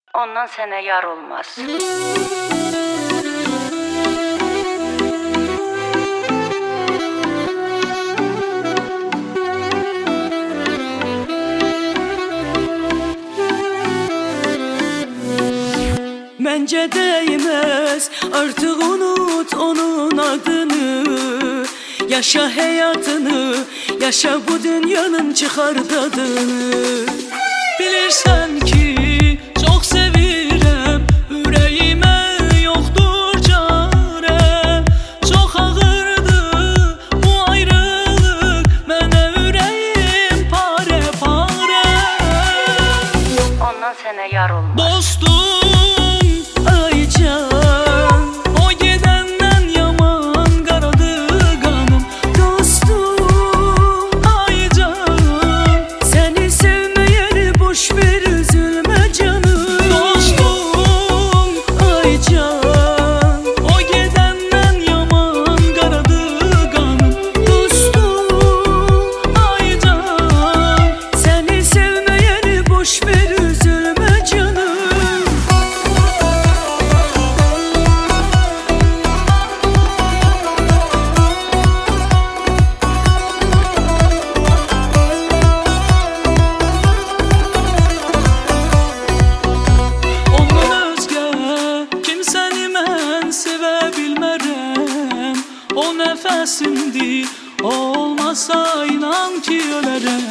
Ondan sənə yar olmaz. Məncə değmez, artık unut onun adını. Yaşa hayatını, yaşa bu dünyanın çıxar dadını. Bilirsən ki çok sevirəm, ürəyimə yoxdur çarə. Çox ağırdı bu ayrılıq, mənə ürəyim pare pare. Ondan sənə yar olmaz. Dostum Aycan, o gedəndən yaman qaradı qanım. Dostum Aycan, səni sevməyəni boş ver, üzülmə canım. Dostum Aycan, o gedəndən yaman qaradı qanım. Dostum Aycan, səni sevməyəni boş ver, üzülmə canım. O nəfəsimdir, olmasa inan ki ölərəm.